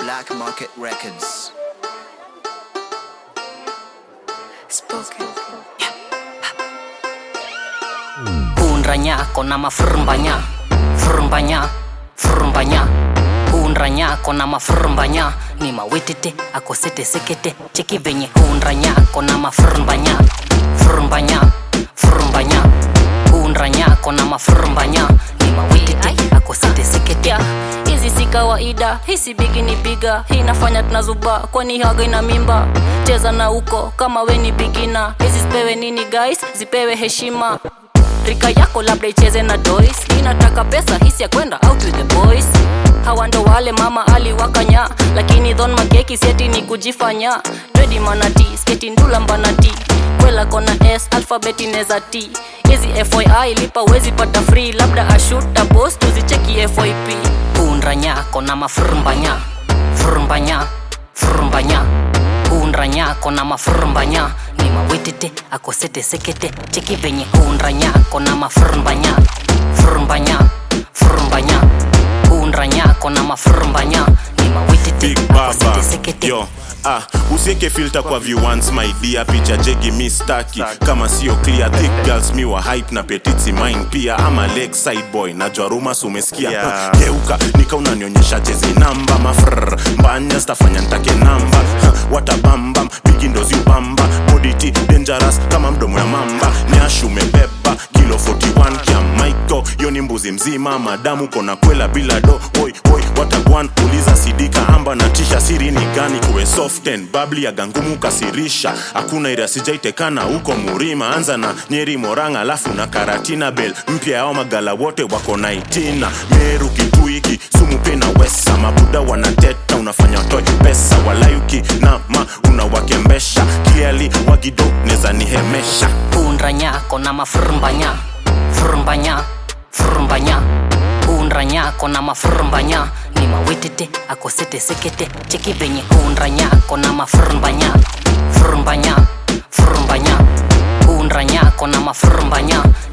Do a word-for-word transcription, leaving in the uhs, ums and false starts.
Black Market Records. Spoken. Unranya kona mafrumbanya, frumbanya, frumbanya. Unranya kona mafrumbanya, ni mawetete akosete sekete. Cheki venye unranya kona mafrumbanya, frumbanya, frumbanya. Unranya kona mafrumbanya, ni mawetete akosete sekete. Hizi si kawaida, hisi bigi ni biga. Hii nafanya tunazuba, kwani haga ina mimba. Cheza na uko, kama we ni bigina. Hizi zipewe nini guys, zipewe heshima. Rika yako labda icheze na toys. Inataka pesa, hisi ya kwenda out with the boys. Hawa ndo wale mama aliwakanya, lakini Don Mageki seti ni kujifanya. Ready manati, sketi ndula mbanati. Kwela kona S, alphabeti neza T. Hizi F Y I lipa wezi pata free. Labda ashuta boss, tuzicheki F Y P. Unranya kona mafrumbanya, frumbanya, frumbanya. Unranya kona mafrumbanya, ni mawetete akosete sekete. Cheki venye unranya kona mafrumbanya, frumbanya, frumbanya. Unranya kona mafrumbanya, ni mawetete akosete sekete. Yo, ah, usieke filter kwa viewants my dear. Picha jegi mistaki, kama sio clear. Thick girls mi wa hype na petitsi mine pia. Ama lakeside boy, na jwaruma sumesikia yeah. Geuka, nika unanionyesha jezi namba. Mafrrr, mbanya stafanya ntake namba. Watabambam, bigi ndozi ubamba. Body T, dangerous, kama mdomo ya mamba. Nyashu umebeba, kilo arobaini na moja kia Michael. Yoni mbuzi mzima, madamu kona kwela bila do. Oi, oi, watagwan, uliza sidika amba na tisha. Siri ni gani kuwe soft and bubbly ya gangumu kasirisha. Hakuna ira sijaitekana uko murima. Anza na Nyeri Moranga alafu na Karatina Bell. Mpya yao magala wote wako na itina. Meru Kituiki, Sumu Pena Wesa. Mabuda wanateta unafanya toy pesa. Walayuki na ma unawakembesha. Clearly wagido neza nihemesha. Unranya kona mafrumbanya, frumbanya, frumbanya. Unranya kona mafrumbanya, ni mawetete akosete sekete. Cheki venye unranya kona mafrumbanya, frumbanya, frumbanya. Unranya kona mafrumbanya,